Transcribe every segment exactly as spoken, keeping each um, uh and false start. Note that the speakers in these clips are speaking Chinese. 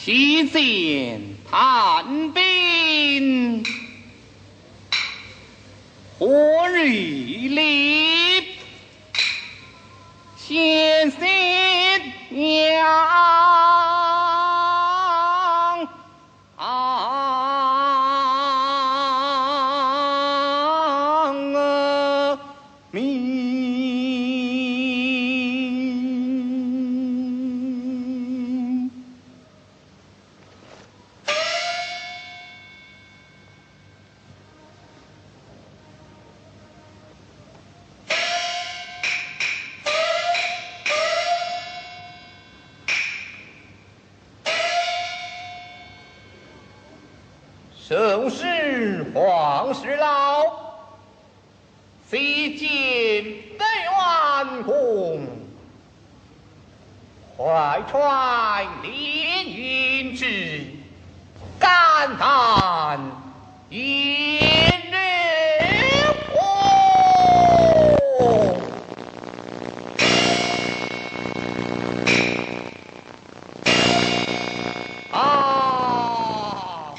提剑探兵，何日里先生阳明。正是皇室老，虽见本元公，怀揣连云志，肝胆炎热火。啊！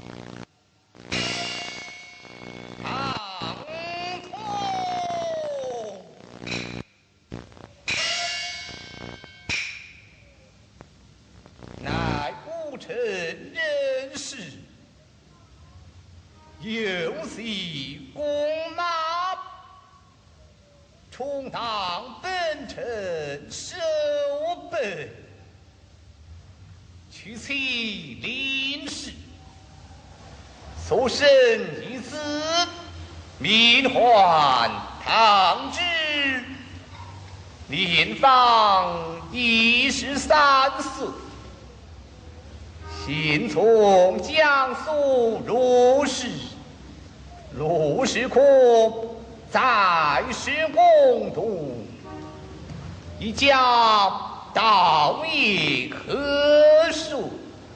乃不成人事，又系弓马，充当本臣守本，取其临事，所生一子，名唤唐之，年方一十三岁。先从江苏入仕，入仕科在仕公督，一家道业科属，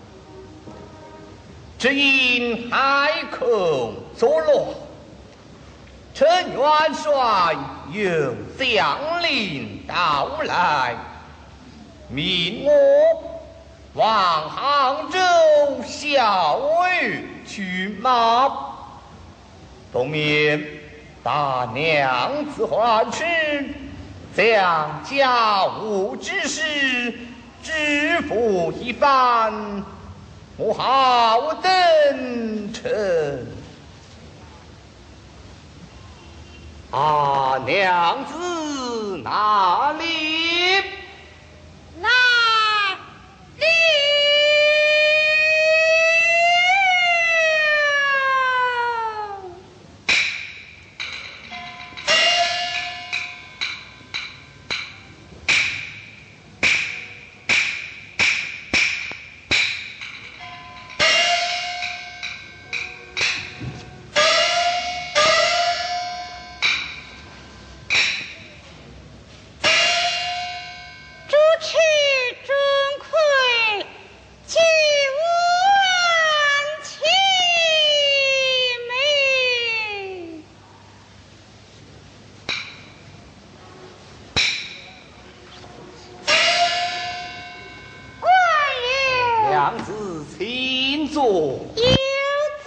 只因海口作乱，陈元帅有将领到来，命我往杭州校尉军马，东面把娘子唤去，将家务之事支付一番，我好登城。啊，娘子哪里？ 哪里？ 娘子请坐。 有座。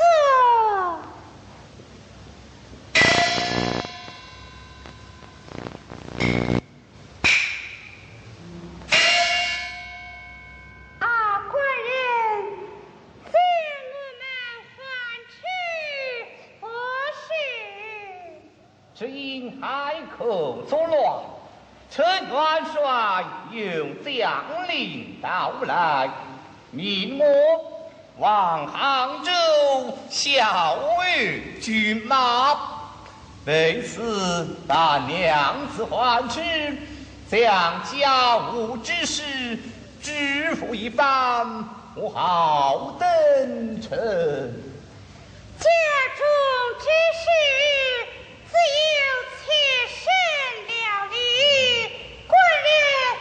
啊，官人，今我们犯去何事？ 只因海口作乱，陈元帅有将领到来，命我往杭州校尉军马，为此把娘子唤去，将家务之事支付一番，我好登城。 家中之事，自有妾身料理。官人，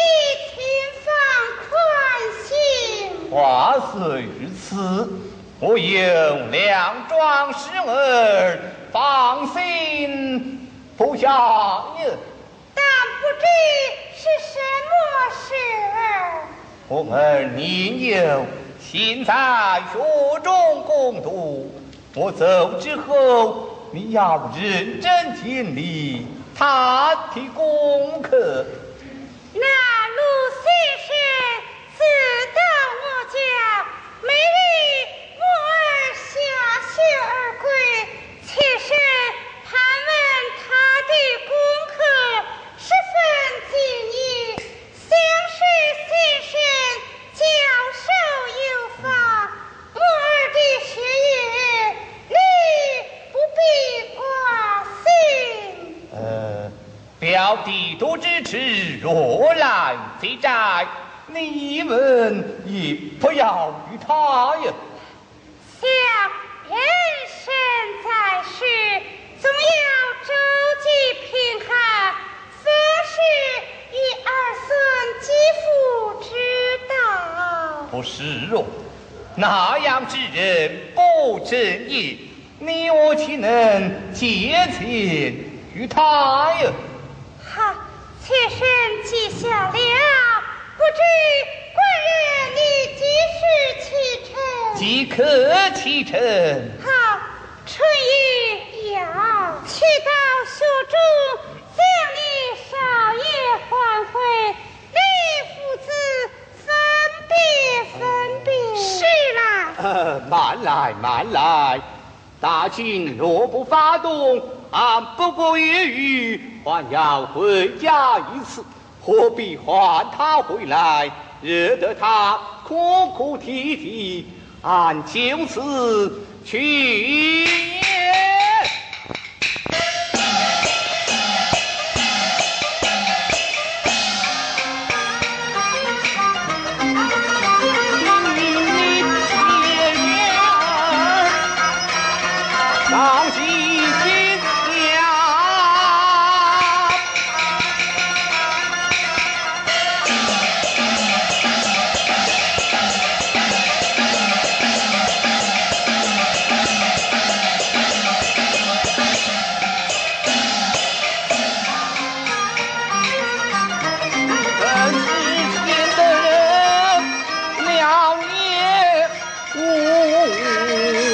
你请放宽心。 话虽如此，我有两桩事儿，放心不下你。 但不知是什么事儿。 我们年幼，现在学中共读，我走之后，你要认真尽力，他提功课。 那陆先生自到我家，每日母儿下学而归，妾身盘问他的功课，十分敬意，相识先生教授有方，母儿的学业你不必挂心。 呃，表弟多支持，若来非债，你们也不要与他呀。 想人生在世，总要周济贫寒，凡事以儿孙积福之道。 不是哦，那样之人不正义，你我岂能借钱与他呀？ 好，妾身记下了，不知官人你几时启程？ 即刻启程。 好，春雨要去到书中，将你少爷还回，你父子分别分别。是啦。 呃，慢来慢来，大秦若不发动，俺不过月余还要回家一次，何必唤他回来，惹得他哭哭啼啼？俺就此去也。上西天下，本是天的人，了也无。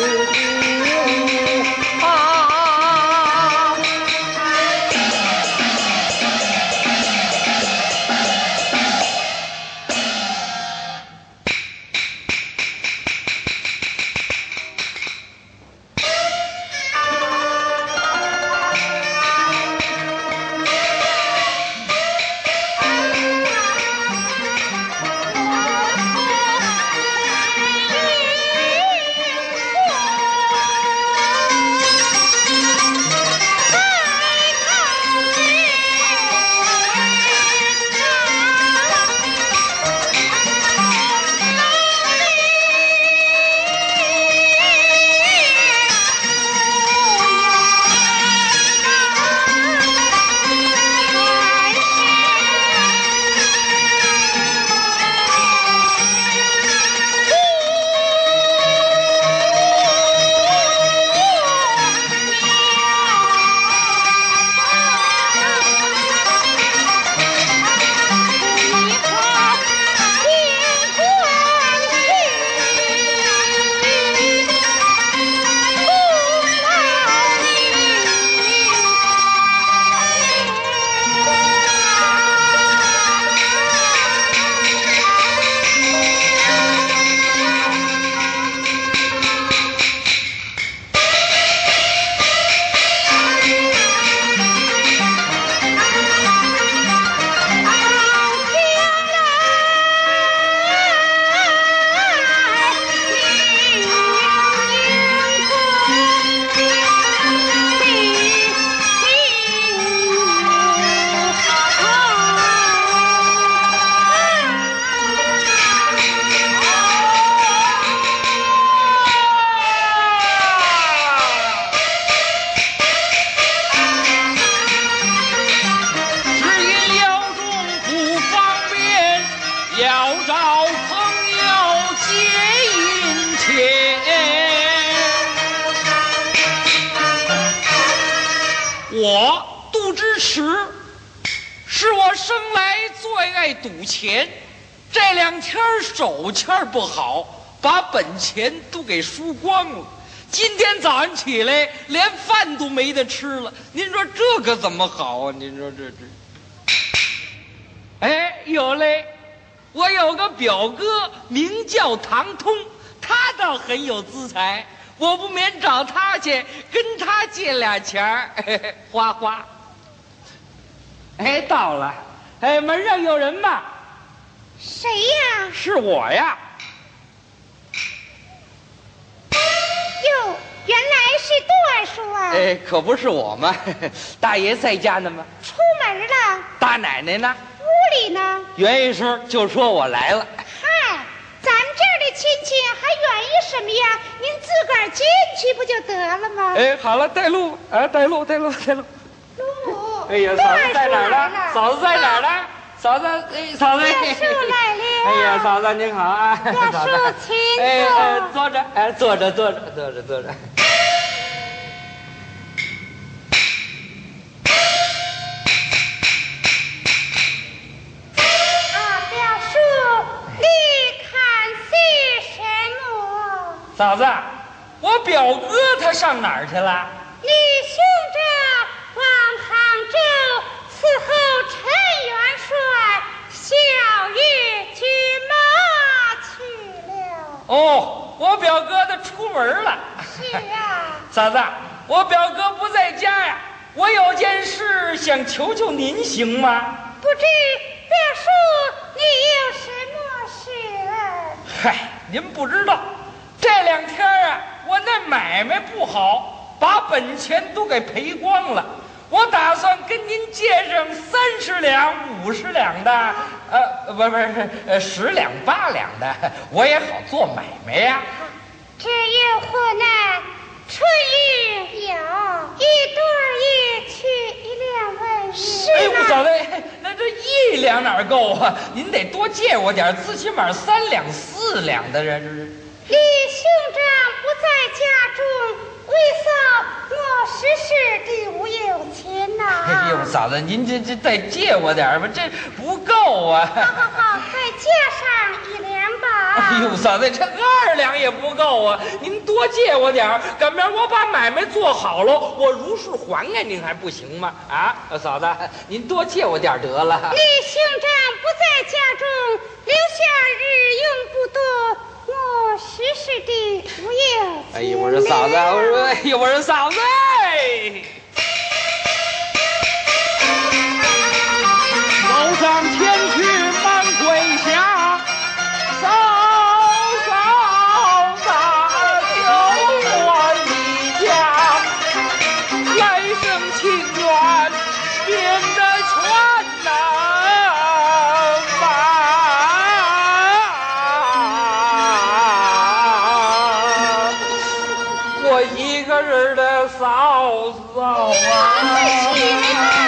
我杜之耻，是我生来最爱赌钱， 这两天手钱不好，把本钱都给输光了。今天早上起来，连饭都没得吃了。您说这可怎么好啊？您说这这……哎，有嘞，我有个表哥，名叫唐通，他倒很有资财，我不免找他去，跟他借俩钱儿，嘿嘿，花花。哎，到了，哎，门上有人吗？ 谁呀？ 是我呀。 哟，原来是段叔啊！ 哎，可不是我吗？大爷在家呢吗？ 出门了。 大奶奶呢？ 屋里呢。 袁医生就说我来了。 嗨，咱们这儿的亲戚还愿意什么呀？您自个儿进去不就得了吗？ 哎，好了，带路啊，带路，带路，带路。 路。 哎呀，嫂子在哪儿呢？嫂子在哪儿呢？嫂子，哎，嫂子。 段叔来了。 哎呀，嫂子您好啊。 段叔，请坐。 哎哎，坐着，哎，坐着，坐着，坐着，坐着。 啊，表叔，你看些什么？ 嫂子，我表哥他上哪儿去了？ 你兄长往杭州伺候陈元帅小月军马去了。 哦，我表哥他出门了。 是啊。 嫂子，我表哥不在家呀，我有件事想求求您，行吗？ 不知表叔你有什么事儿？ 嗨，您不知道，这两天啊，我那买卖不好，把本钱都给赔光了。我打算跟您借上三十两、五十两的，呃，不是不是，呃，十两八两的，我也好做买卖呀。 只有河南春雨有一对也取一两文是哎呦， 吗？ 嫂子，那这一两哪儿够啊？您得多借我点，最起码三两四两的，这这是。 李兄长不在家中，为嫂我实实地无有钱呐。 哎呦，嫂子，您这这再借我点吧，这不够啊。 好好好，再加上一两吧。 哎呦，嫂子，这二两也不够啊！您多借我点儿，赶明儿我把买卖做好了，我如数还给您还不行吗？啊，嫂子，您多借我点儿得了。 李兄长不在家中，留下日用不多。我实实的无有。 哎呦，我说嫂子，我说，哎呦，我说嫂子，走上前去忙跪下，嫂嫂子救我一家，来生情缘变得全难我一个人的嫂嫂啊。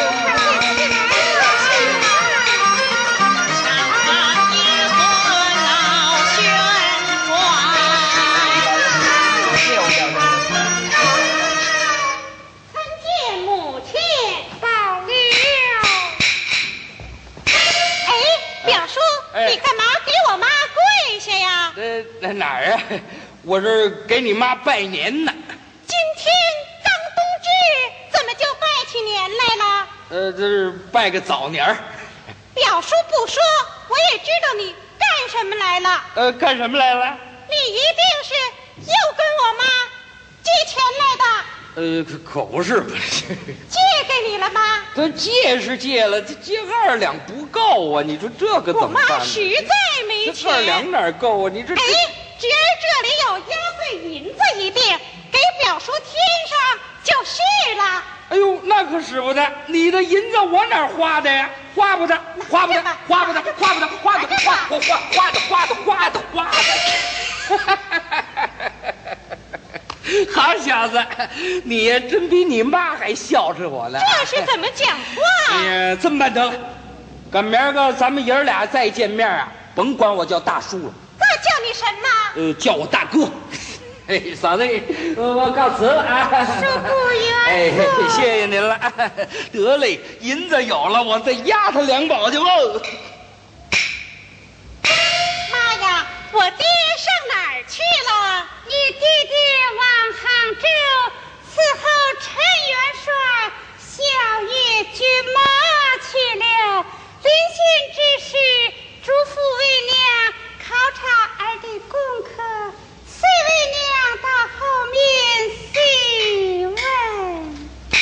你干嘛给我妈跪下呀？ 呃，哪儿啊？我这给你妈拜年呢。 今天当冬至，怎么就拜起年来了？ 呃，这是拜个早年儿。 表叔不说，我也知道你干什么来了。 呃，干什么来了？ 你一定是又跟我妈借钱来的。 呃，可可不是吧？ 借给你了吗？ 这借是借了，这借二两不够啊！你说这个怎么办？ 我妈实在没钱。 二两哪够啊？你这…… 哎，侄儿这里有压岁银子一锭，给表叔添上就是了。 哎呦，那可使不得！你的银子我哪儿花的呀？花不得，花不得，花不得，花不得，花的花花花花的花的花的花的。好小子，你呀真比你妈还孝顺我呢。 这是怎么讲话？ 哎呀，这么办得了，赶明儿个咱们爷儿俩再见面啊，甭管我叫大叔了。 那叫你什么？ 呃，叫我大哥。哎，嫂子，我告辞了啊。 恕不远哎，谢谢您了。得嘞，银子有了，我再压他两宝去喽。 我爹上哪儿去了？你弟弟往杭州伺候陈元帅小爷军马去了。临行之时，嘱咐为娘考察儿的功课，随为娘到后面细问。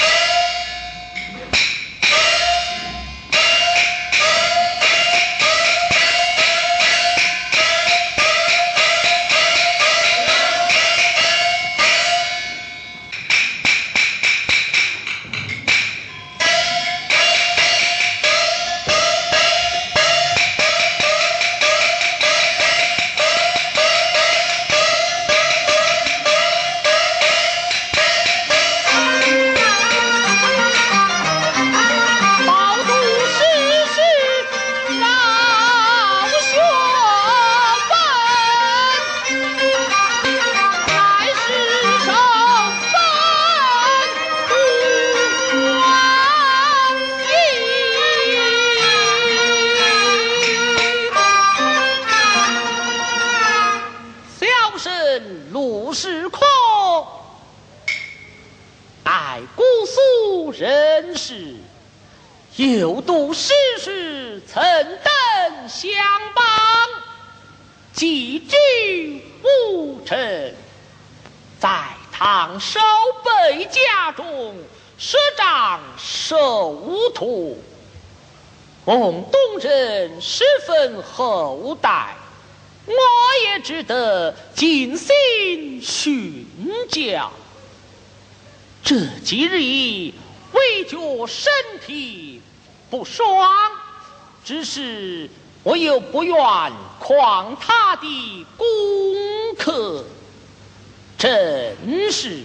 有读世事，曾登相邦，寄居乌城，在堂守备家中，舍长受无徒。孟东人十分厚待，我也只得尽心训教。这几日里，为觉身体不爽，只是我又不愿旷他的功课，真是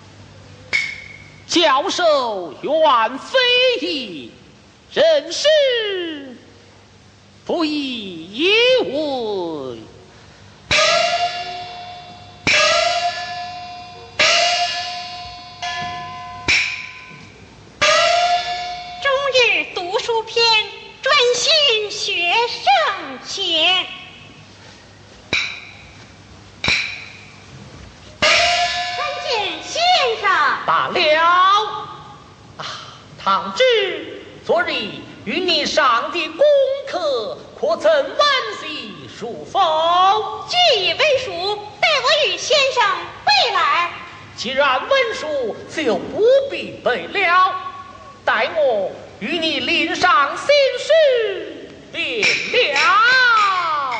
教授远非议，人事不以一为。 读书篇，专心学圣贤。参见先生。 罢了啊，唐知昨日与你上的功课，可曾温习书否？ 据以为熟，待我与先生背来。 既然温书，就不必背了，待我与你领上新诗便了。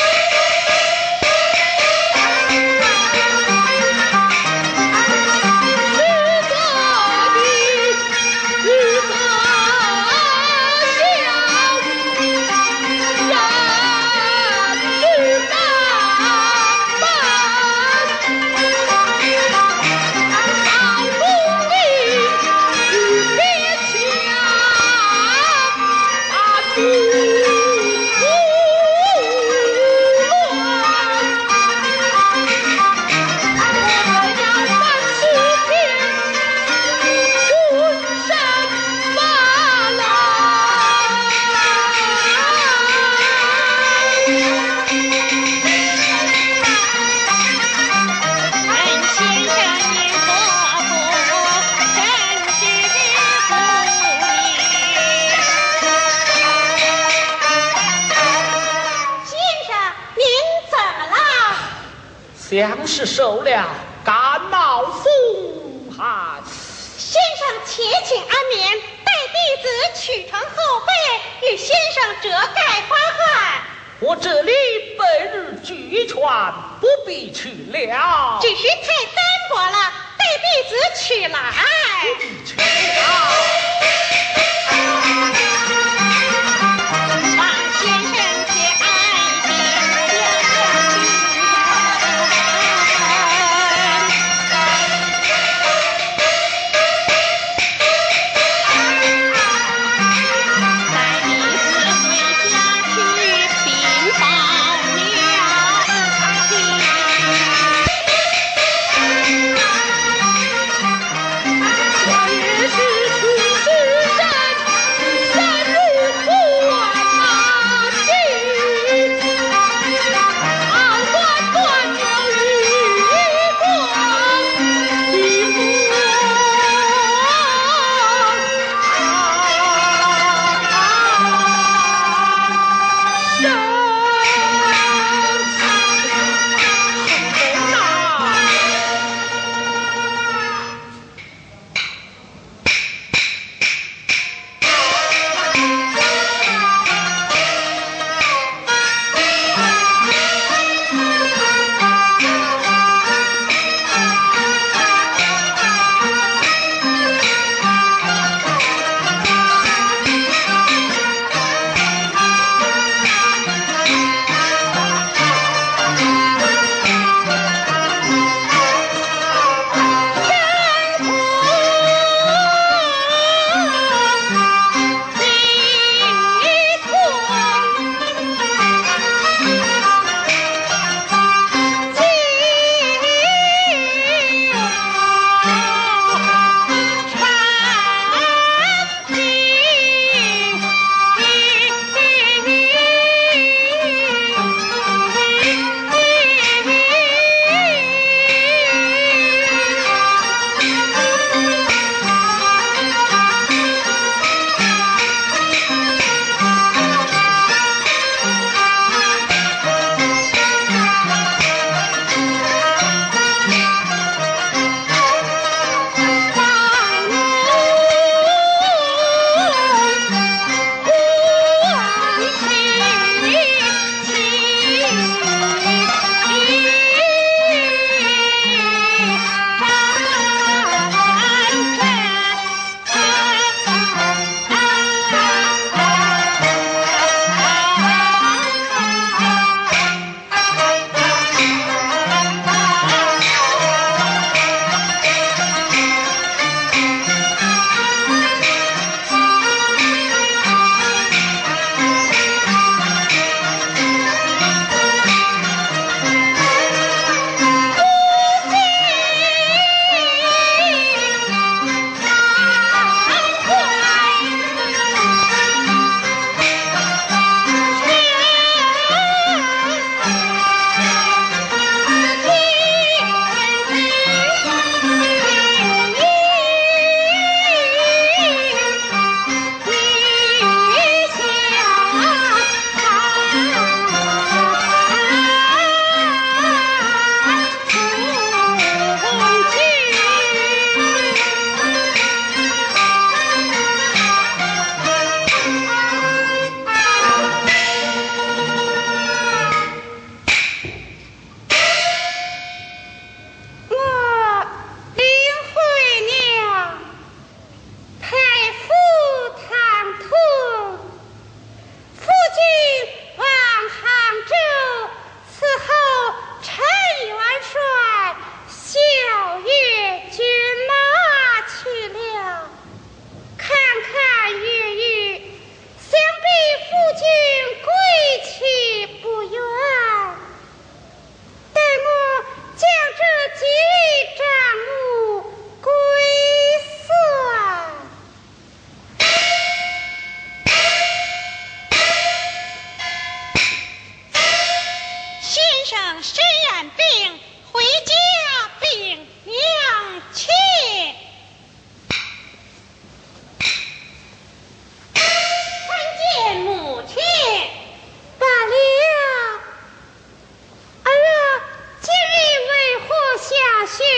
像是受了感冒风寒， 先生且请安眠，待弟子取成后背，与先生折盖花汗。 我这里本日俱全，不必取了。 只是太单薄了，待弟子取来。 不必取了。 昨日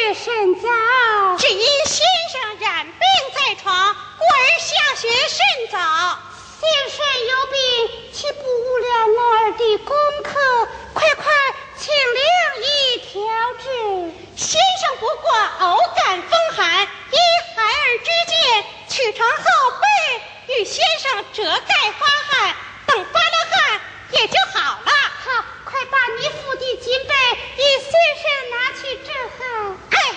学甚早， 只因先生染病在床，故而下学甚早。 先生有病，岂不无了我儿的功课？快快请令医调治。 先生不过偶感风寒，依孩儿之见，取床后背，与先生折盖发汗，等发了汗也就好了。 好，快把你敷的巾被与先生拿去正好。 哎。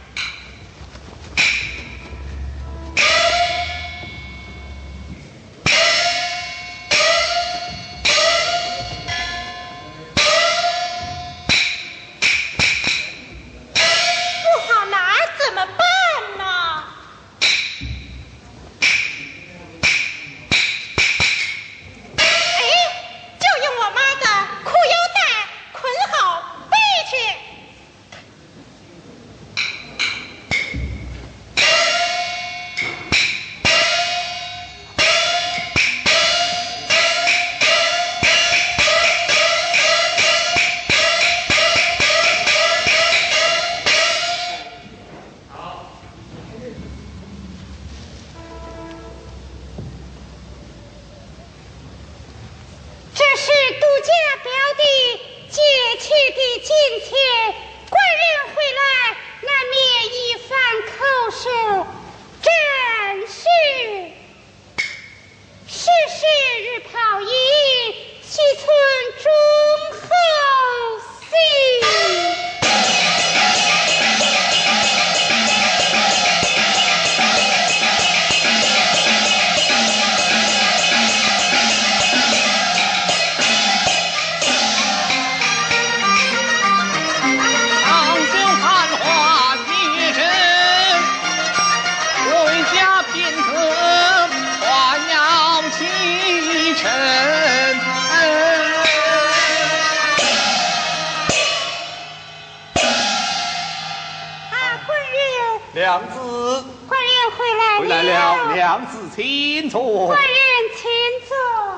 娘子， 官人回来了。 回来了，娘子请坐。 官人请坐。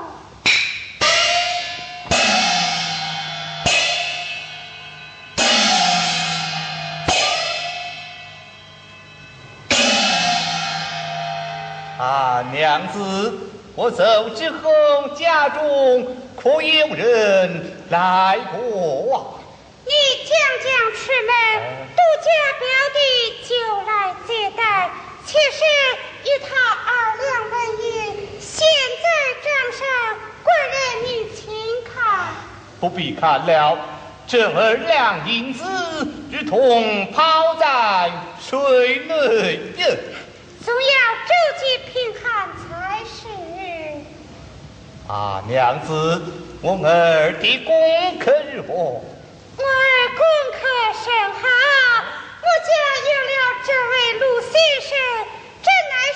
啊，娘子，我走之后，家中可有人来过啊？ 你将将出门，杜家表弟就来接待。其实与他二两文银，现在账上，官人你请看。 不必看了，这二两银子如同抛在水内呀。 总要周济贫寒才是。 啊，娘子，我儿的功课如何？ 我儿功课甚好，我家有了这位陆先生，真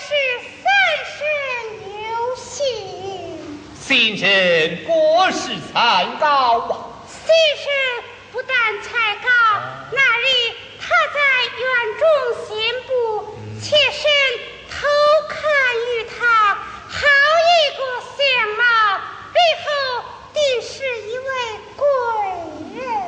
乃是三生有幸。 先生国士才高啊！ 先生不但才高，那日他在院中行步，妾身偷看于他，好一个相貌，日后定是一位贵人。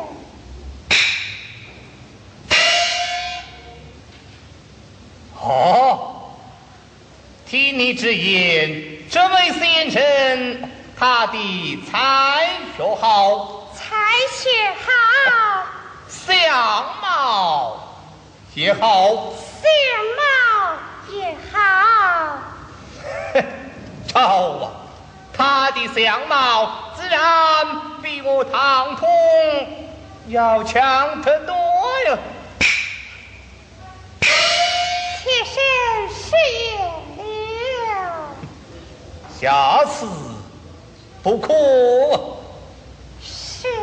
哦，听你之言，这位先生他的才学好， 才学好， 相貌也好， 相貌也好。 超啊，他的相貌自然比我堂通要强得多呀。 妾身失言了。 下次不可。 是。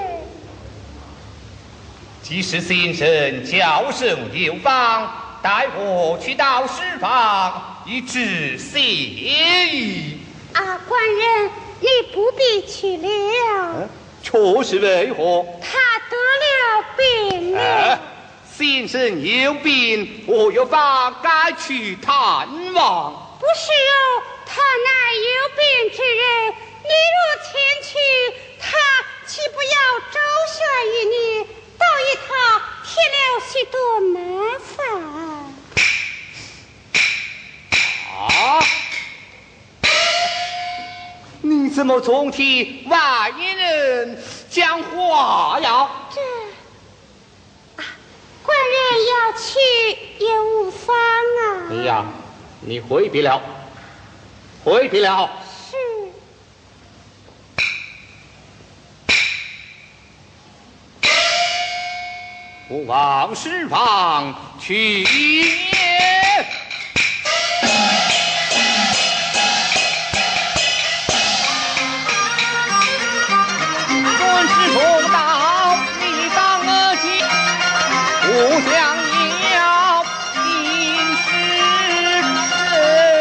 即使先生教声有方，带我去到书房以致谢意。 啊，官人，你不必去了。 却是为何？ 他得了病了。 啊，先生有病，我有法该去探望。 不是哦，他乃有病之人，你若前去，他岂不要周旋于你，倒与他添了许多麻烦？ 怎么总替外人讲话呀？ 这啊，官人要去也无妨啊。 哎呀，你回避了，回避了。 是。 不枉释放去也。尊师重道，你当而今，不想要因世人。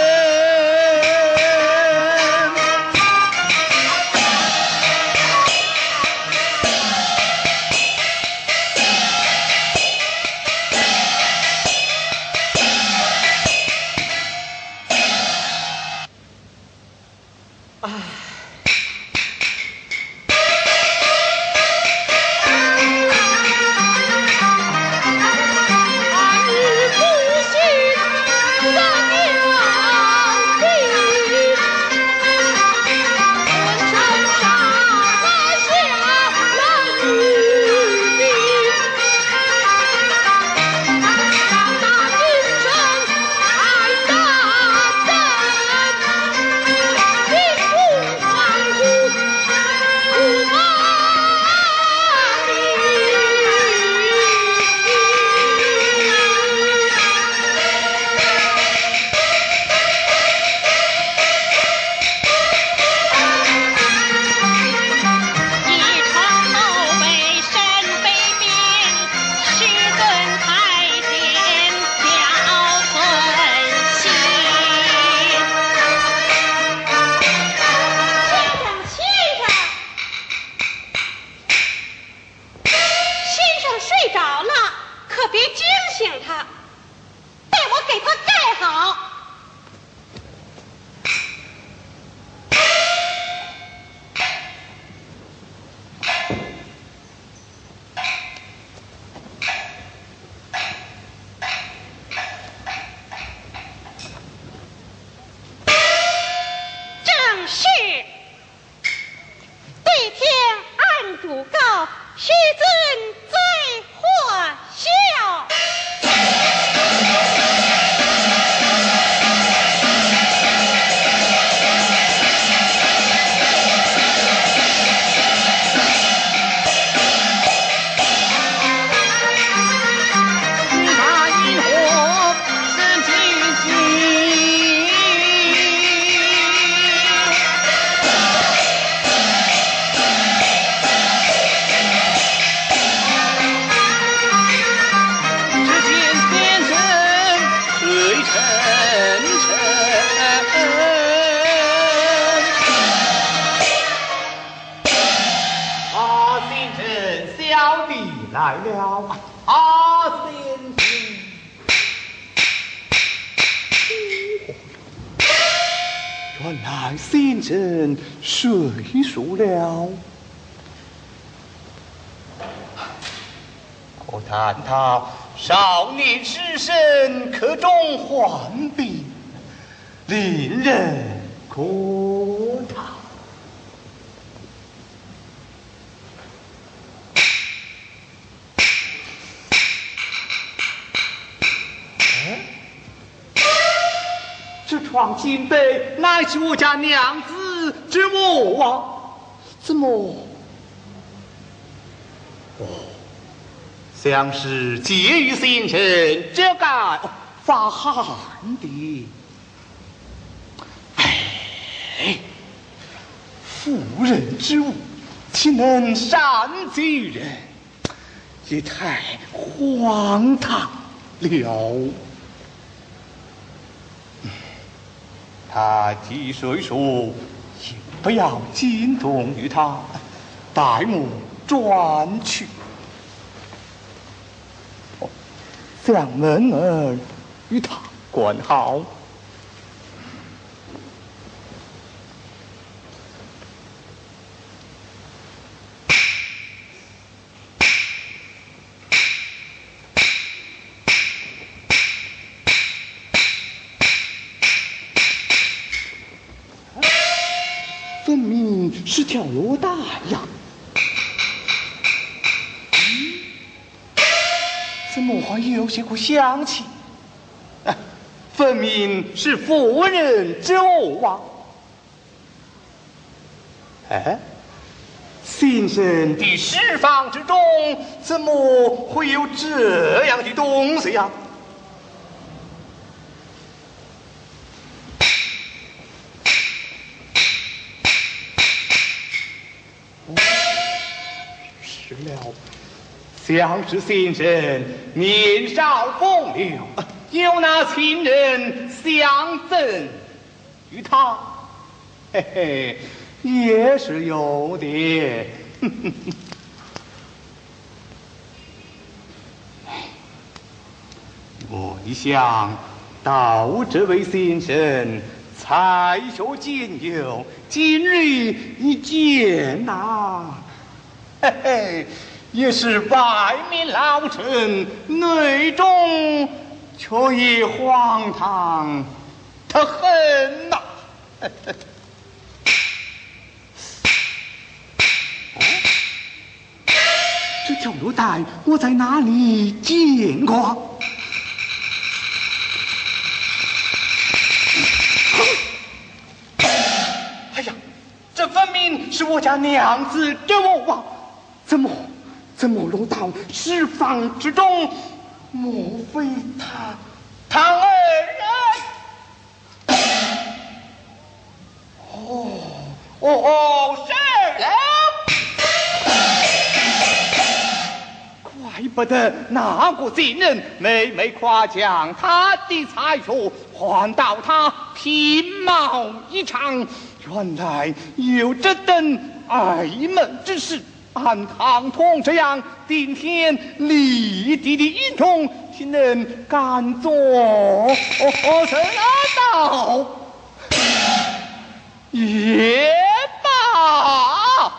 来了，阿先生。原来先生睡熟了。可叹他少年失身，可中患病，令人可叹。这床金被乃是我家娘子之母啊！怎么？哦，像是介于先生这该发汗的。哎，妇人之物，岂能擅居人？也太荒唐了。他既虽说，也不要惊动于他，待我转去。将门儿与他关好。 分明是条罗带呀！怎么会有些股香气？啊，分明是妇人之物啊！哎，先生的释放之中，怎么会有这样的东西呀？是了，像是先生年少风流，有那亲人相赠于他，嘿嘿，也是有的。我一想到这位先生才学兼优，今日一见呐、啊，嘿嘿，也是外面老成，内中却也荒唐得很呐、啊。这条罗带我在哪里见过？哎呀，这分明是我家娘子之物啊！怎么怎么落到释放之中？莫非他他二人？哦哦哦，是了。怪不得那个贱人每每夸奖他的才学，换到他皮毛一场，原来有这等爱门之事。按唐通这样顶天立地的英雄，岂能敢做神道？也罢。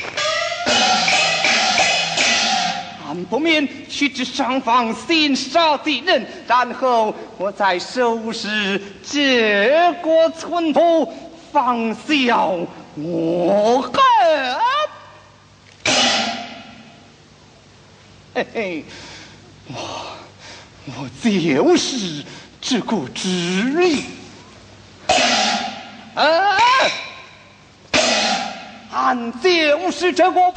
俺不免去至上方先杀敌人，然后我再收拾这个村仆，放消我恨。嘿嘿，我我就是这个旨意。啊，俺就是这个。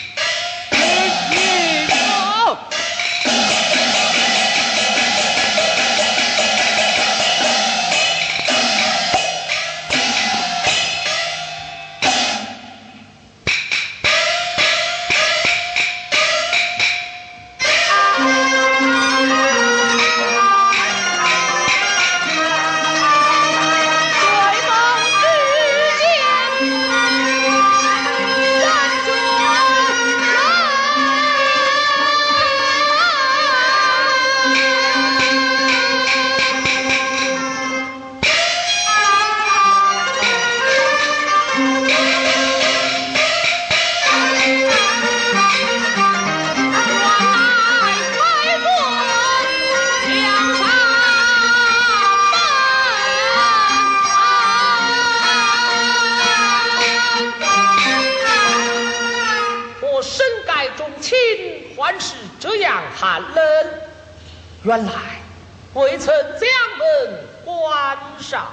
原来未曾将门关上，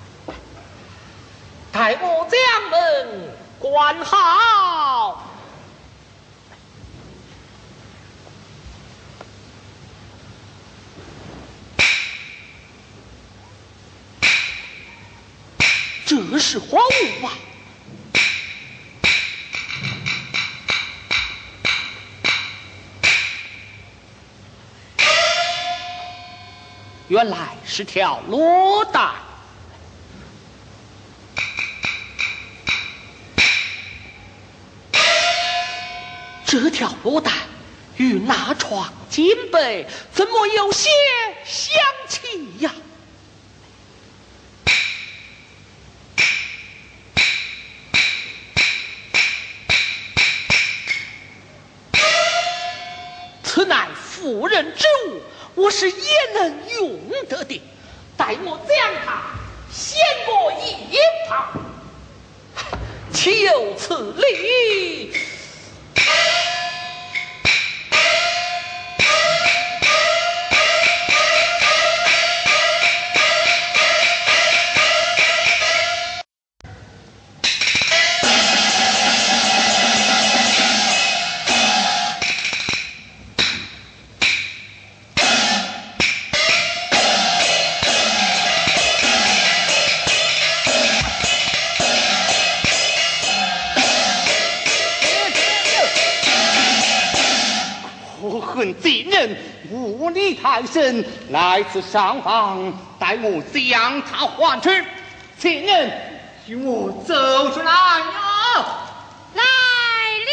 待我将门关好。 这是花物啊！ 原来是条罗带， 这条罗带与那床金被怎么有些相契呀？此乃妇人之物，我是也能用得的。待我将它掀过一旁， 求此礼。 贼人无礼太甚，来此上访，待我将他还去。贼人，与我走出来呀！ 来了。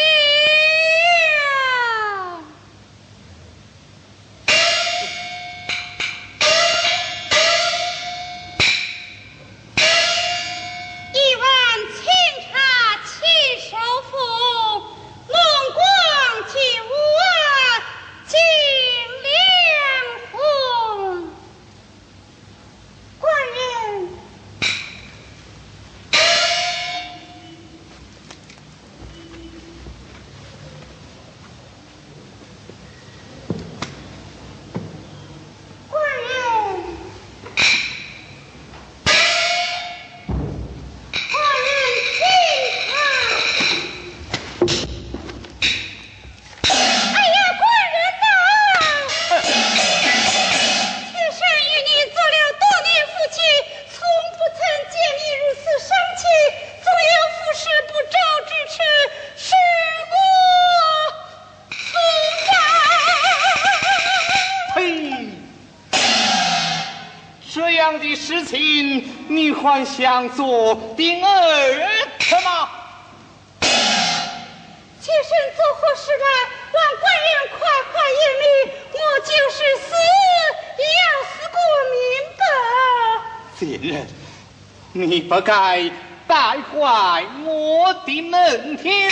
一碗清茶七首赋，龙光金屋金莲红。官人，官人，官人请看。哎呀，官人呐！妾身与你做了多年夫妻，从不曾见你如此生气，总有夫事不周之处，是我从长。 嘿，这样的事情你还想做第二次吗？ 妾身做何事来？望官人快快言明，我就是死也要死过明白。 贼人，你不该败坏我的门庭。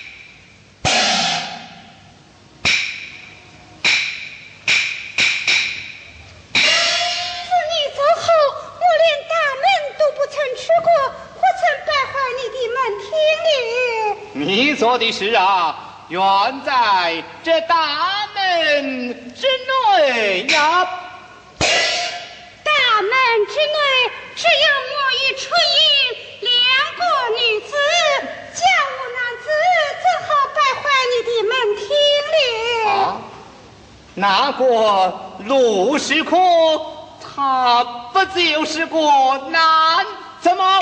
自你走后，我连大门都不曾出过，何曾败坏你的门庭里？ 你做的事啊，原在这大门之内呀。 大门之内只有我与春英两个女子，家务男子怎好败坏你的门庭里？ 啊，那个陆师库，他不就是个男子吗？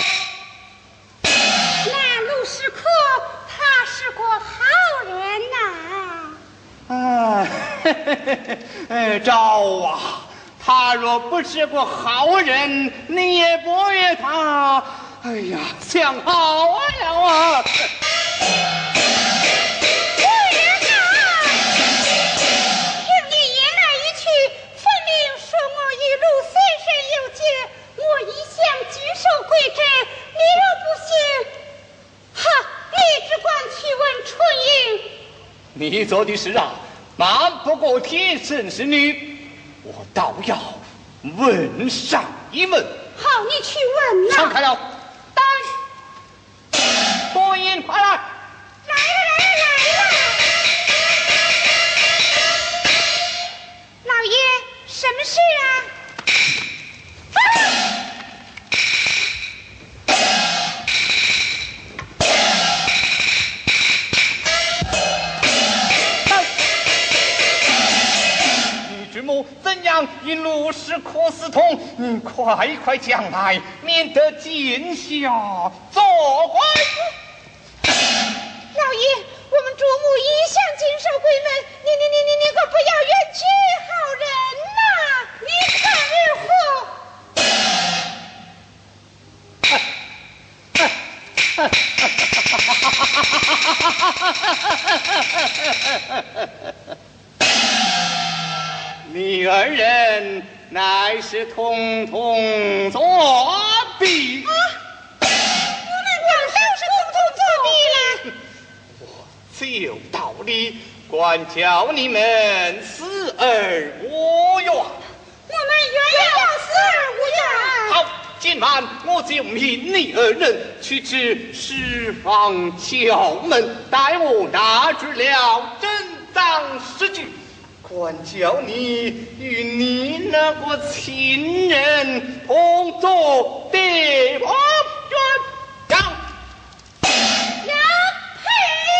那陆师科他是个好人呐、 啊，嘿嘿嘿哎，赵啊，他若不是个好人，你也不与他，哎呀，想好了啊！ 官人呐，听你言来一去，分明说我与陆先生有结，我一向举手归真，你若不信，哈，你只管去问春英。 你做的事啊，瞒不过贴身侍女，我倒要问上一问。 好，你去问呐。 敞开了，来，春英，快来！ 来了来了来了！老爷，什么事啊？啊！ 你之母怎样与陆氏苦私通？你快快讲来，免得见下作怪。 老爷，我们主母一向谨守规门，你你你你你可不要冤屈好人呐、你看如你二人乃是通通作弊。 我们当然是共同作弊了。 自有道理，管教你们死而无怨。 我们原要死而无怨。 好，进满，我就命你二人去至十方桥门，待我拿出了正当诗句，管教你与你那个亲人同坐地方院长。 杨佩，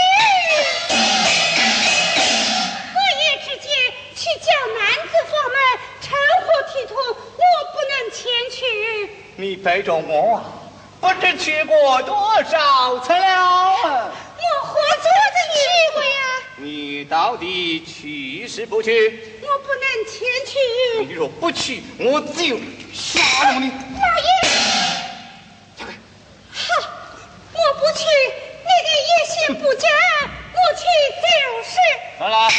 何夜之间去叫男子佛们称呼体统，我不能前去。 你背着我啊，不知去过多少次了啊！ 我何做的去过呀？ 你到底去是不去？ 我不能前去。 你若不去，我就杀了你！ 老爷， 走开！ 好，我不去，你的野心不假，我去就是。 好了，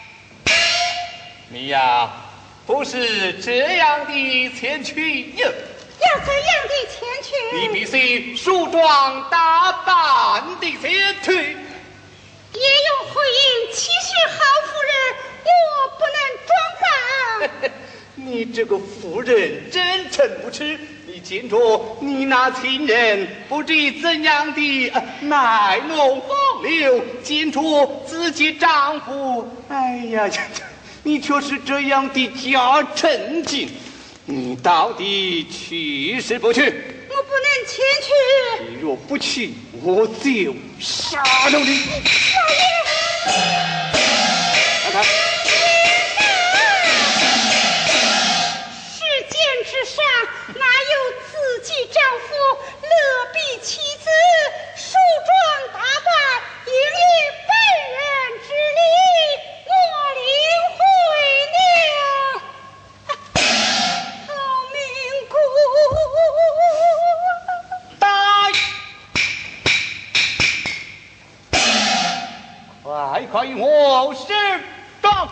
你呀，不是这样的前去哟。 要怎样的前去？ 你必须梳妆打扮的前去。 也有回应，其实好夫人，我不能装扮。 你这个妇人真诚不耻！你见着你那亲人不知怎样的呃卖弄风流，见着自己丈夫，哎呀，你却是这样的假正经。你到底去是不去？ 我不能前去。 你若不去，我就杀了你！ 老爷， 看看， 世间之上哪有自己丈夫乐比妻子，梳妆打扮，应以本人之礼，我领回娘。好命姑， 大快快与我施妆！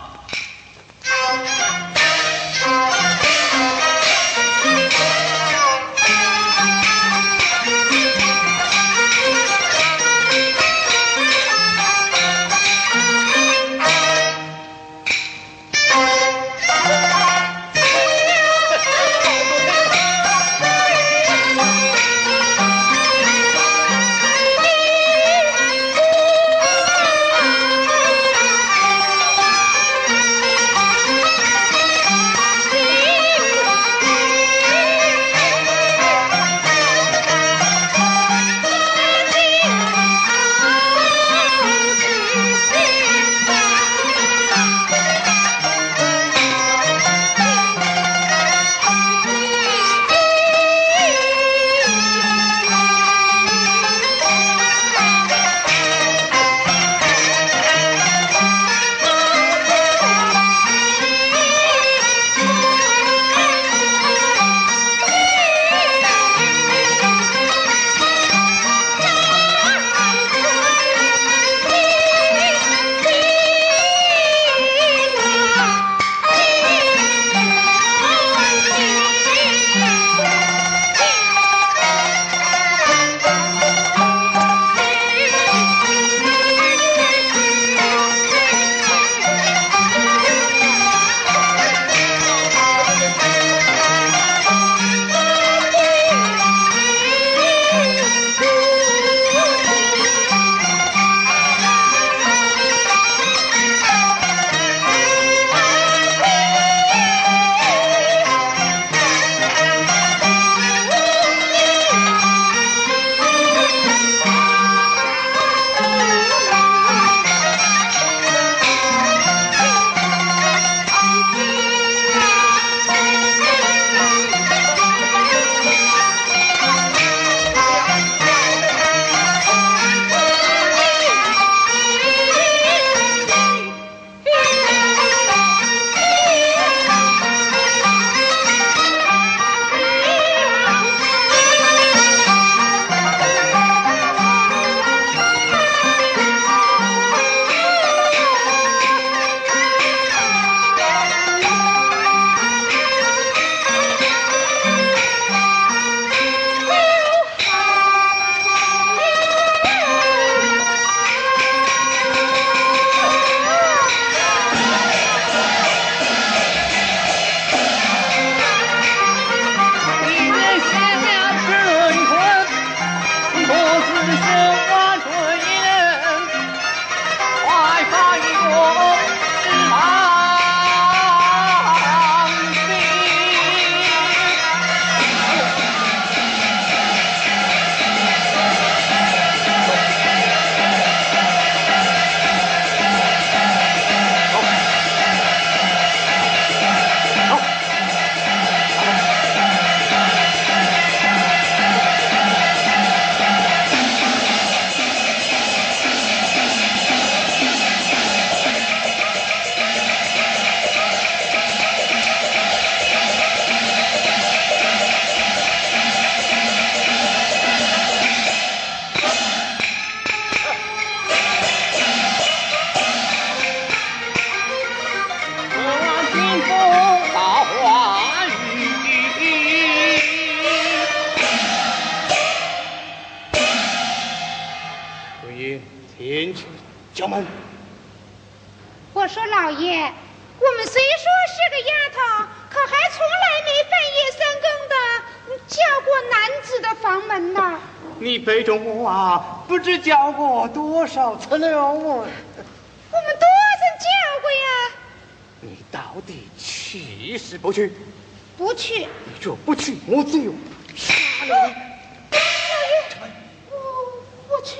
老爷，我们虽说是个丫头，可还从来没半夜三更的叫过男子的房门呢。 你背着我啊，不知叫过多少次了。我我们多曾叫过呀。 你到底去是不去？ 不去。 你若不去，我就杀了你。 老爷，我我去。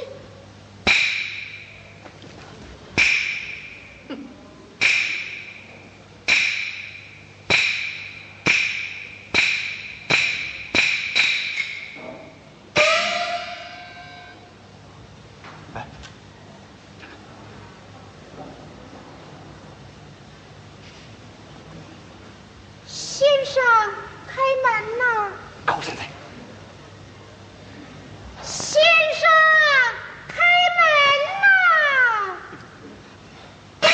先生，开门呐！ 高先生， 先生，开门呐！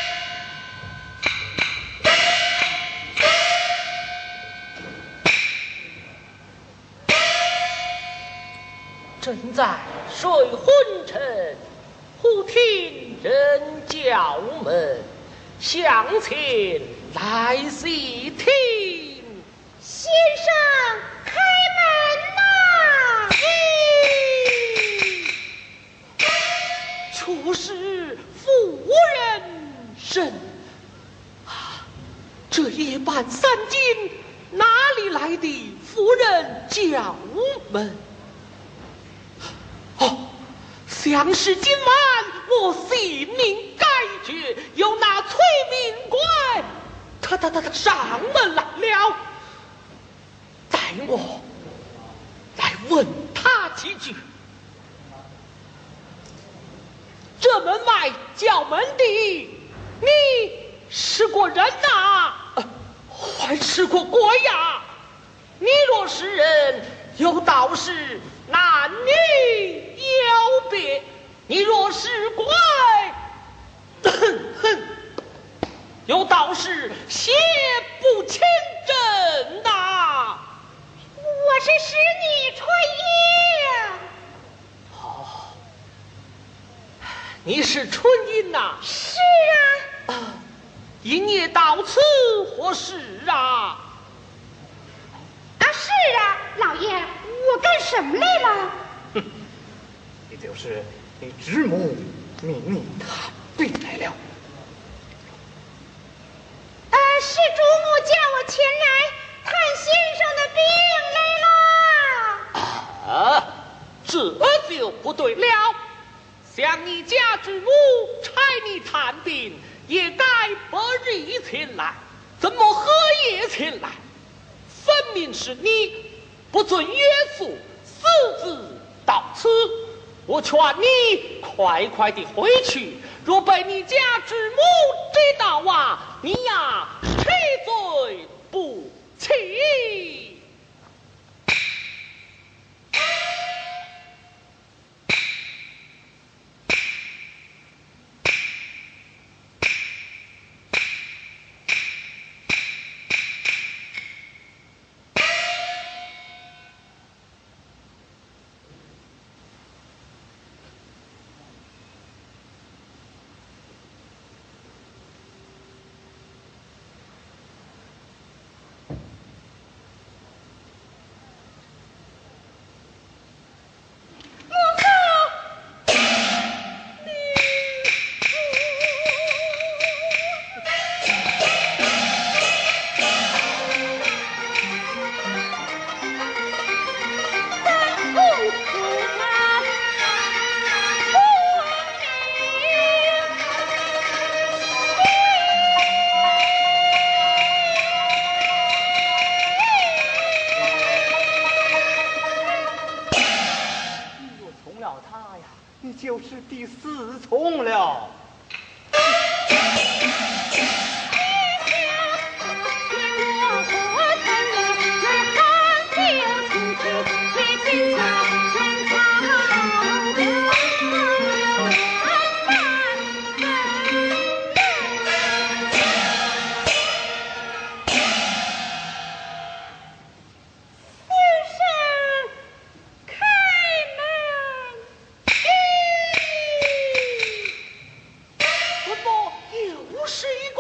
正在睡昏沉，忽听人叫门，向前来细听。 先生，开门呐！ 出是夫人身啊！这夜半三更，哪里来的夫人叫门？哦，想是今晚我性命该绝，有那催命怪，他他他他上门来了。待我来问他几句。这门外叫门的，你是个人呐、呃，还是个鬼呀？你若是人，有道是男女有别；你若是怪，有道是邪不侵正呐。 我是使你穿衣。 哦，你是春英呐？ 是啊。 啊，因夜到此何事啊？ 啊，是啊，老爷，我干什么来了？ 哼，也就是你知母命你探病来了。 呃，是主母叫我前来探先生的病来了。 啊，这就不对了。像你家之母差你探病，也该白日前来，怎么黑夜前来？分明是你不遵约束，私自到此。我劝你快快的回去，若被你家之母知道啊，你呀吃罪不起。 就是第四重了。 是一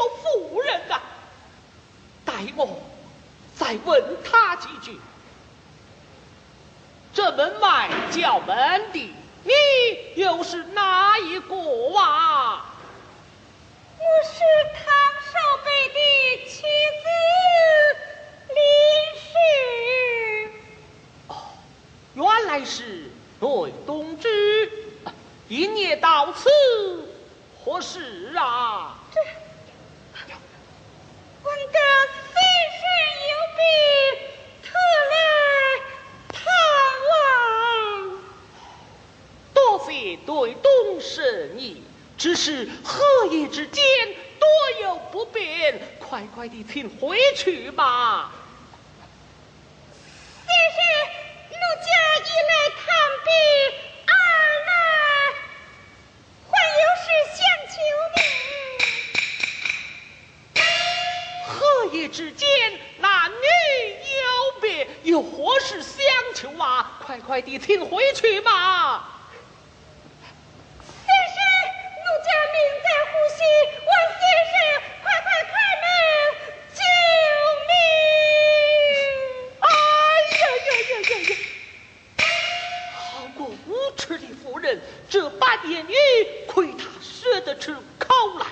他几句。这门外叫门的，你又是哪一个啊？ 我是唐少北的妻子林氏。 哦，原来是nội东之，一夜到此，何事啊？ 这，我的先生有病，特来探望。 多谢对东神意。只是何夜之间多有不便，快快的请回去吧。 先生，奴家一来探病，二来还有事相求你。 何夜之间男女有别，有何事相求啊？快快的请回去吧。 奴家命在呼吸，望先生快快开门救命！ 哎呀呀呀呀呀！好过无耻的妇人，这般言语，亏他说得出口来。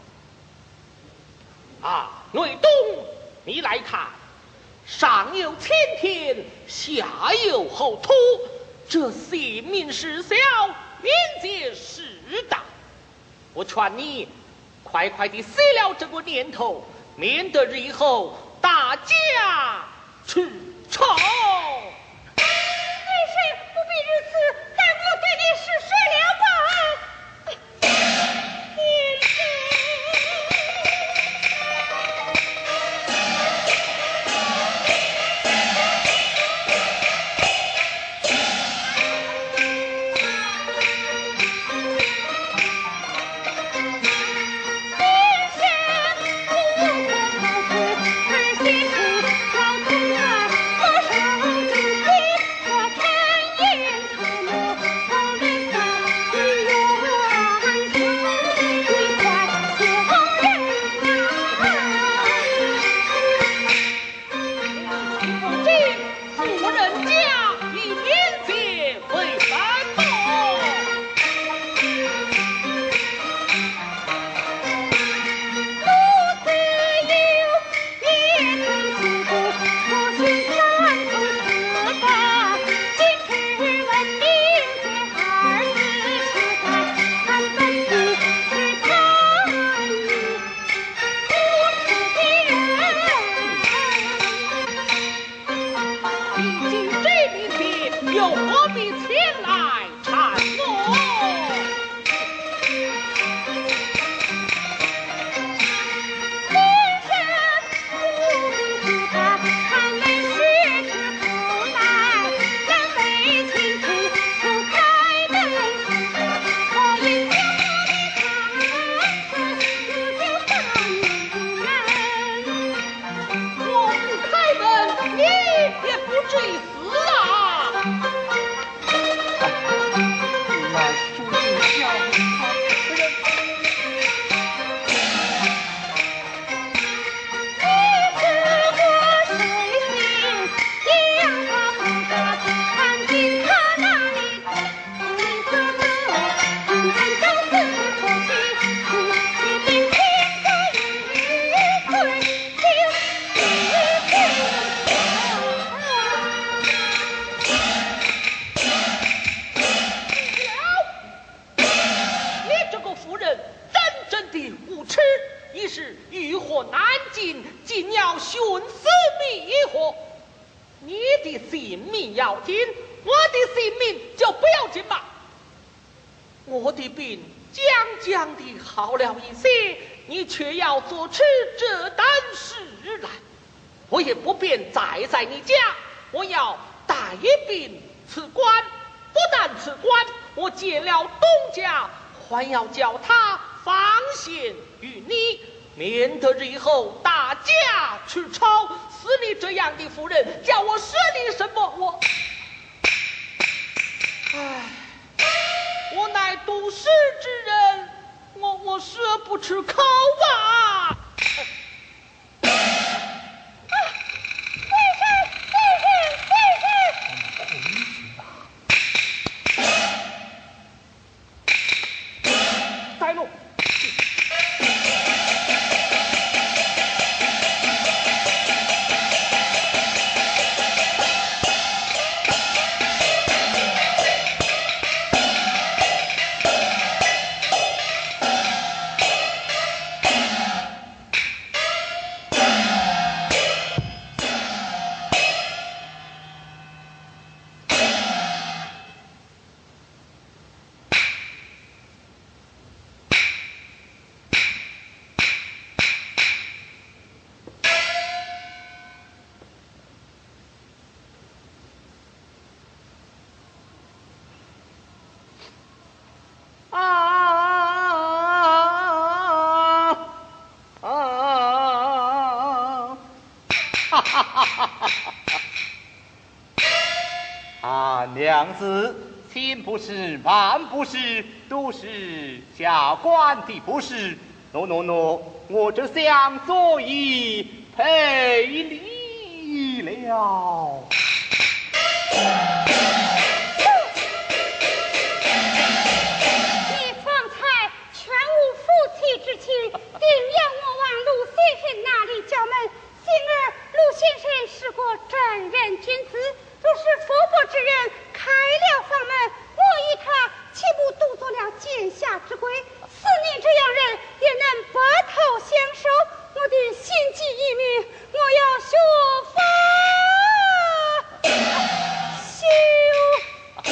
啊，内东，你来看，上有青天，下有厚土，这性命事小，民间事大。我劝你快快地死了这个念头，免得日后大家去吵。 先生不必如此，待我对你试睡了吧。先生。 我的病将将的好了一些，你却要做出这等事来，我也不便再在你家，我要带病辞官。不但辞官，我见了东家，还要叫他放贤于你，免得日后大家去吵。似你这样的夫人，叫我说你什么？我，唉，我乃读诗之人，我我说不出口啊！ 啊，为什啊，娘子，千不是万不是，都是下官的不是。喏喏喏，我这想所以赔礼了。 你方才全无夫妻之情，定要我往陆先生那里叫门。幸而陆先生是个正人君子，若是佛国之人开了房门，我与他岂不独做了奸下之鬼？似你这样人也能白头相守，我的心计已明，我要学法修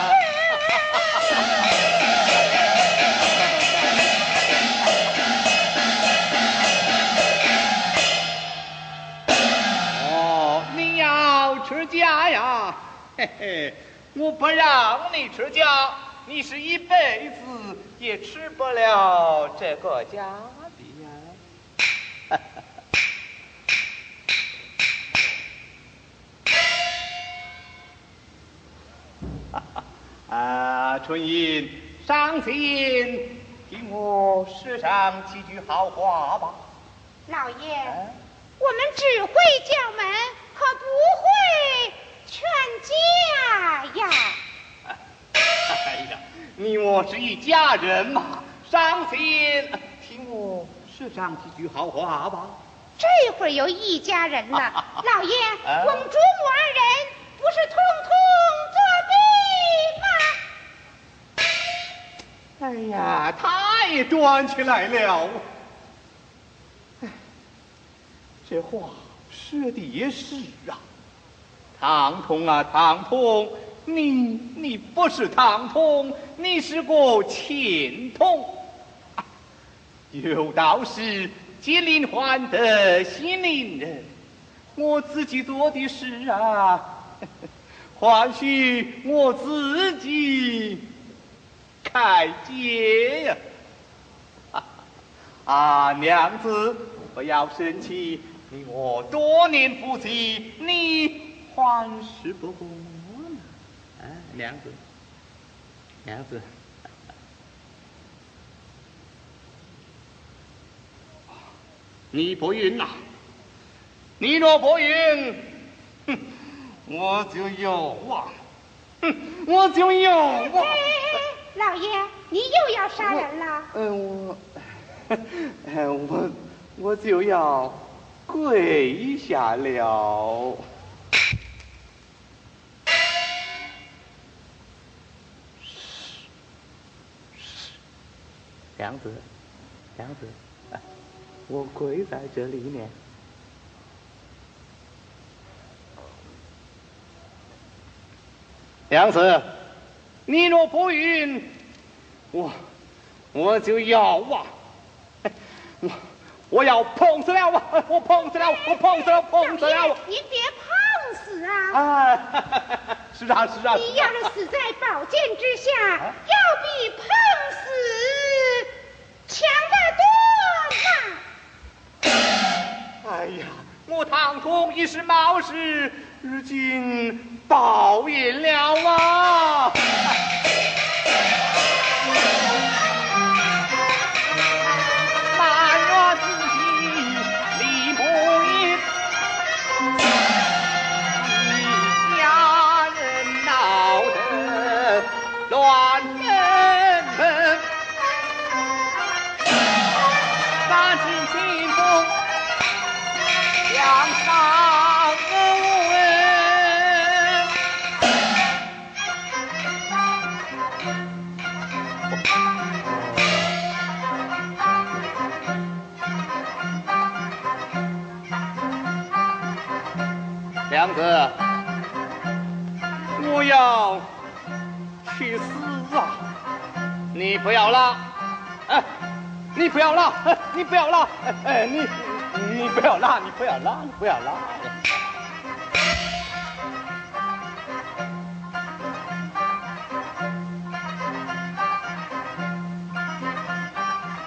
哦，你要出家呀？嘿嘿，我不让你出家，你是一辈子也吃不了这个家的呀。啊，春英，上前听我说上几句好话吧。 老爷， 啊我们只会叫门，可不会劝架呀。 哎呀，你我是一家人嘛，上前听我说上几句好话吧。 这会儿有一家人了，老爷， 啊我们主母二人不是通通作弊吗？ 哎呀，太端起来了。哎，这话说的也是啊。唐通啊，唐通，你你不是唐通，你是个钱通。啊有道是金陵换得心陵人，我自己做的事啊，或许我自己开解呀。啊，娘子，不要生气，你我多年夫妻，你还是不过呢。啊，娘子，娘子。你不允呐、你若不允，哼，我就有啊，哼，我就有啊。 老爷，你又要杀人了？ 嗯，我，哎，我我就要跪下了。娘子，娘子，啊我跪在这里面。娘子，你若不允，我我就要啊！我我要碰死了啊！我碰死了！我碰死了！碰死了！ 您别碰死啊！ 啊！是啊是啊！ 你要是死在宝剑之下， 啊要比碰死强得多嘛！ 哎呀，我唐公一时冒失，如今报应了啊！埋怨自己理不应，家人闹得乱纷纷，三只清风向上问。娘子，我要去死啊！你不要拉，哎，你不要拉，哎，你不要拉，哎哎，你你不要拉，你不要拉，你不要拉。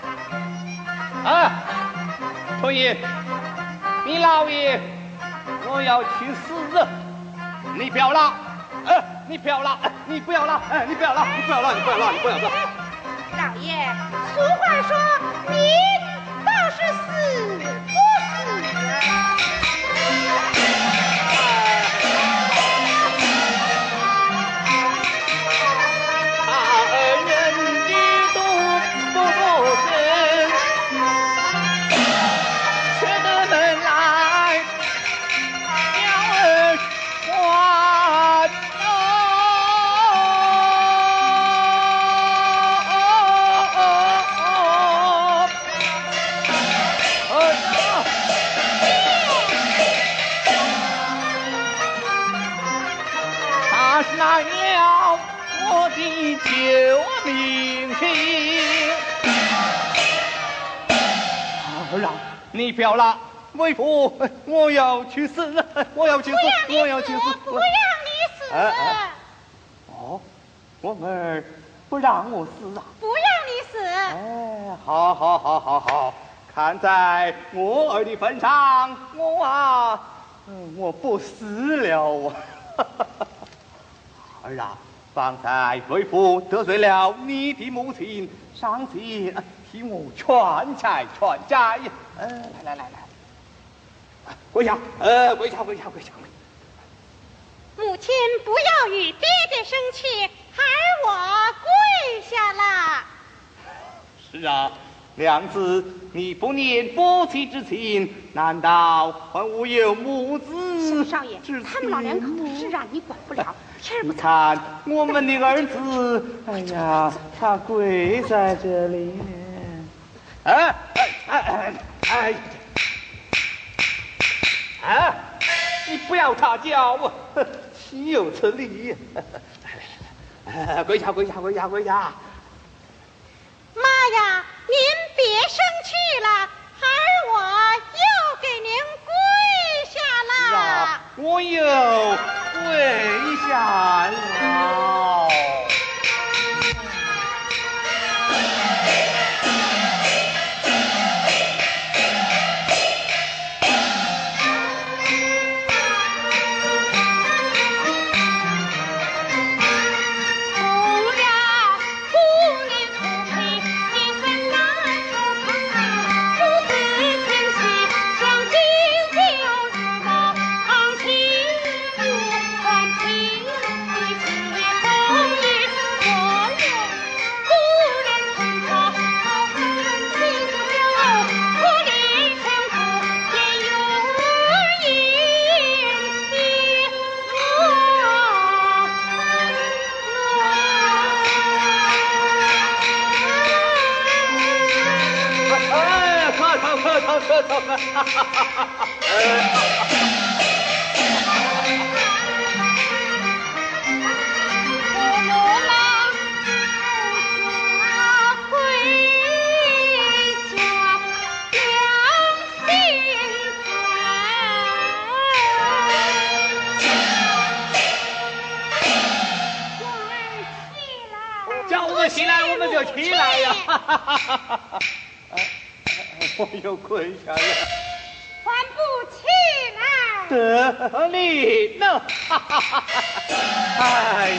啊，春英，你老爷。 我要去死！你不要拉，呃，你不要拉，你不要拉，哎，你不要拉，你不要拉，你不要拉，你不要拉。 老爷，俗话说，您倒是死不死啊？ 你不要拉，为父，我要去死！我要去死！我要去死！ 不让你死！ 哎哎哦，我儿不让我死啊！ 不让你死！ 哎，好好好好好，看在我儿的份上，我啊，嗯，我不死了啊！儿啊，方才为父得罪了你的母亲，伤心。替我劝财劝债呀！呃，来来来来，跪下，呃，跪下跪下跪下跪下。 母亲不要与爹爹生气，孩儿我跪下了。 是啊，娘子，你不念夫妻之情，难道还无有母子？ 少爷，他们老两口的事啊，你管不了。 你看我们的儿子，哎呀，他跪在这里呢。哎哎哎哎哎！啊！你不要插脚啊！岂有此理！哎，跪下跪下跪下跪下！ 妈呀，您别生气了，孩儿我又给您跪下了。 啊，我又跪下了。起来，我们就起来呀！我又跪下了， 还不起来？ 得你呢！哎。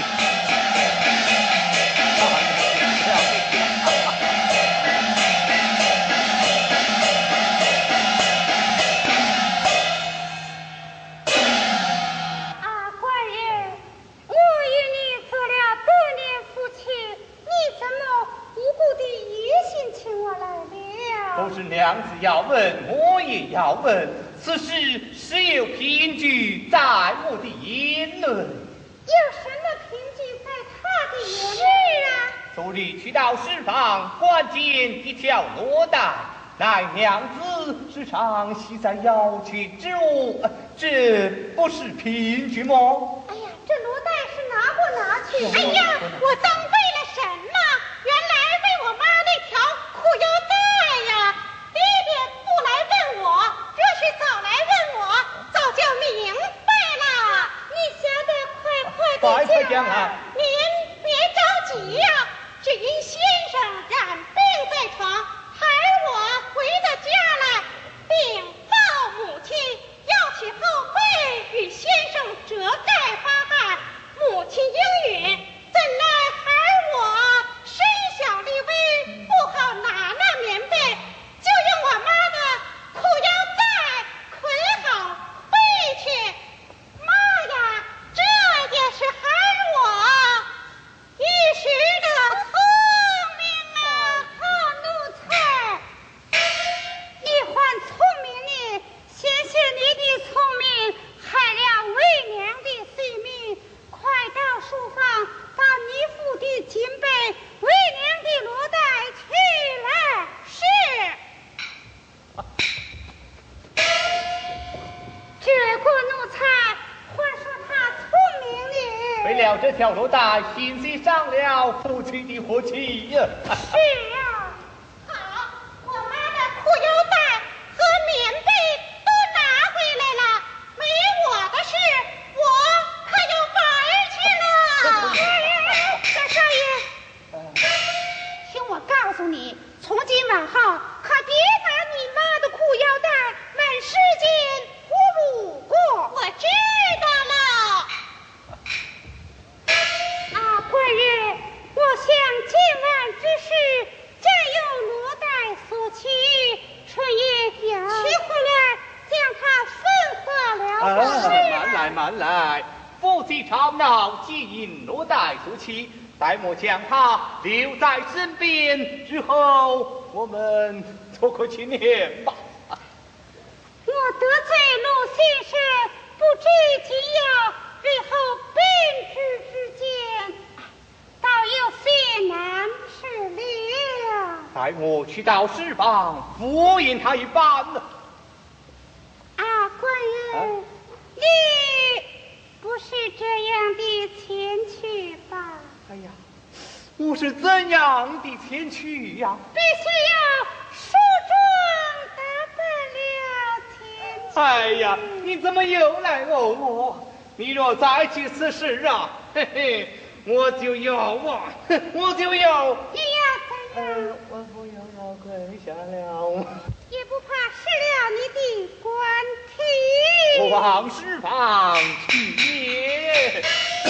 都是娘子要问，我也要问，此事实有凭据在我的言论。 有什么凭据在他的言论啊？ 昨日去到市房，关见一条罗带，乃娘子时常系在腰间之物，这不是凭据吗？ 哎呀，这罗带是拿不拿去？哎呀，我当为了什么？原来为我妈那条裤腰带。爹爹不来问我，这是早来问我，早就明白了。你想得快快的讲啊！您别着急呀、啊。只因先生染病在床，孩儿我回到家来，禀报母亲，要去后会为了这条罗带，心系上了夫妻的火气呀。 是啊，好，我妈的裤腰带和棉被都拿回来了，没我的事，我可有玩去了。大少爷，听我告诉你，从今往后可别拿你妈的裤腰带满世界侮辱过。我知道了。啊，官人，我想今晚之事，暂由罗带所取，春夜取回来，将它分合了事。 慢来慢来，夫妻吵闹，皆因罗带所起。待我将他留在身边之后，我们做个纪念吧。 我得罪陆先生，不知今要日后本质之间，倒有些难事了。 待我去到释放，敷衍他一番。 啊，官人， 啊你不是这样的前去吧？ 哎呀，我是怎样的前去呀？ 必须要梳妆打扮了前去。 哎呀，你怎么又来讹我？你若再去此事啊，嘿嘿，我就要啊，我就要。 你要怎样？ 我不要要跪下了。 也不怕失了你的官体。 往释放去也。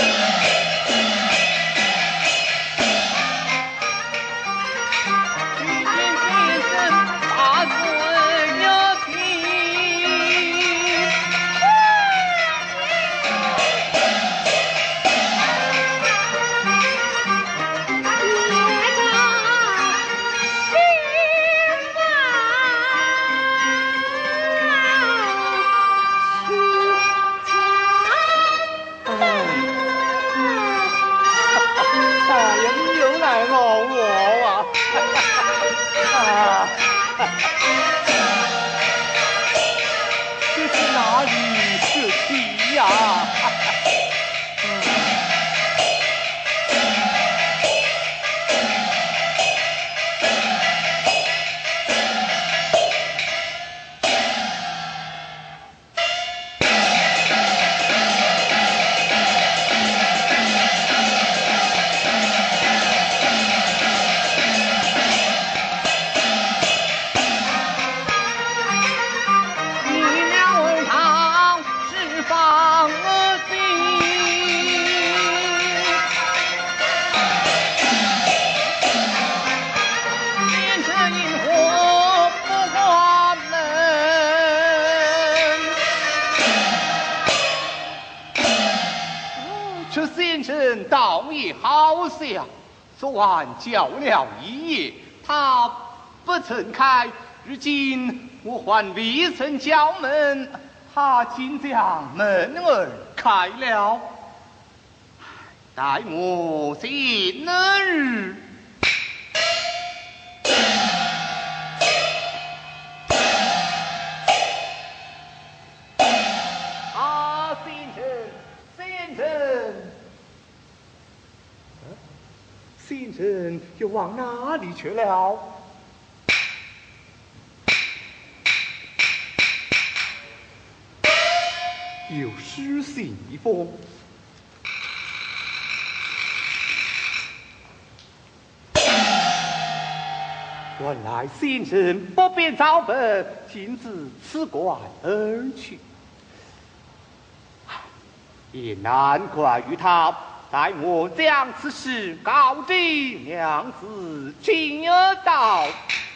倒也好像，昨晚叫了一夜，他不曾开。如今我还未曾叫门，他竟将门儿开了。待我今日。啊，先生，先生。先生又往哪里去了？有诗信一封。原来先生不便早奔，径自辞官而去。也难怪于他。待我将此事告知娘子知道。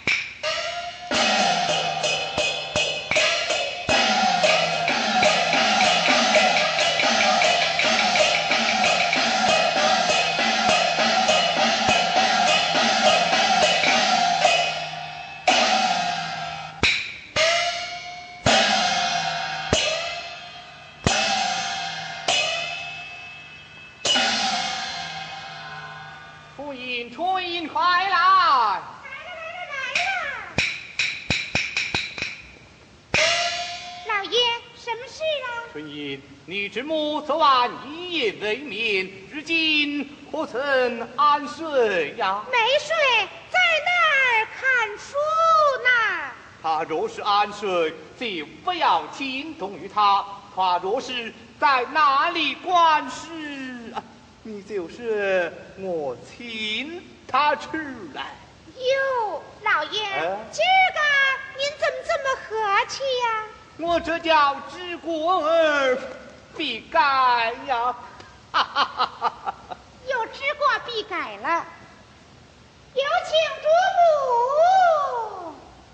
夫人，初音，快来！来了，来了，来了！老爷，什么事啊？ 春英，你之母昨晚一夜未眠，至今可曾安睡呀？ 没睡，在那儿看书呢。 他若是安睡，就不要惊动于他；他若是在哪里观视，你就是我请他出来。 哟，老爷， 啊今儿个您怎么这么和气呀？ 我这叫知过而必改呀！哈哈哈哈哈！ 有知过必改了，有请主母。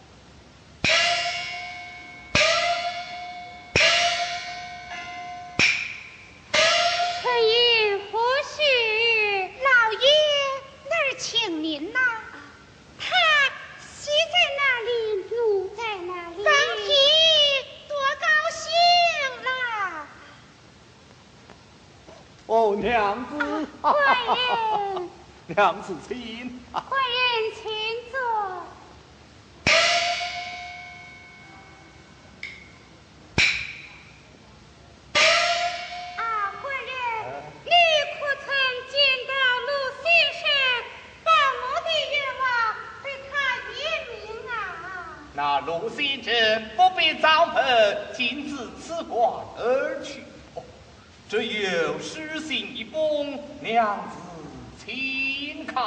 春英夫婿，老爷那儿请您呐。他喜在哪里，怒在哪里？方提多高兴啦！ 哦，娘子， 贵人， 娘子请。 贵人请坐。啊，贵人，你可曾见到陆先生？保姆的愿望被他言明啊！ 那陆先生不必早门，径自此关而去。哦，这有诗信一封，娘子请看。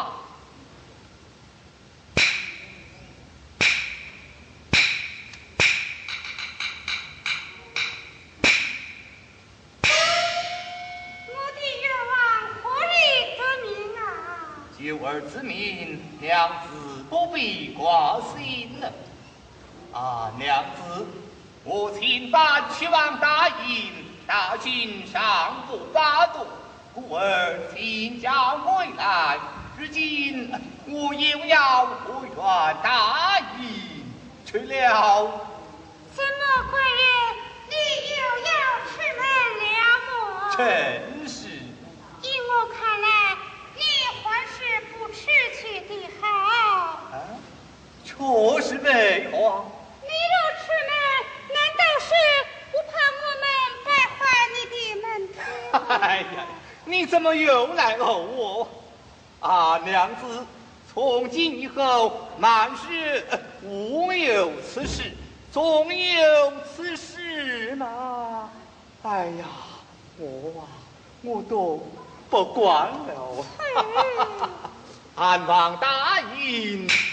我的愿望何日得明啊？ 九儿之命，娘子不必挂心了。啊，娘子，我请把去往大营，大军尚不发动，故而请假回来。如今我又要回转大营去了。 怎么，贵人，你又要出门了么？ 真是。 依我看来，你还是不出去的好。 啊，确实没话。 你若出门，难道是不怕我们败坏你的门庭？ 哎呀，你怎么又来讹我？啊，娘子，从今以后，满是无有此事，总有此事嘛。哎呀，我啊，我都不管了。 嗯安王大营。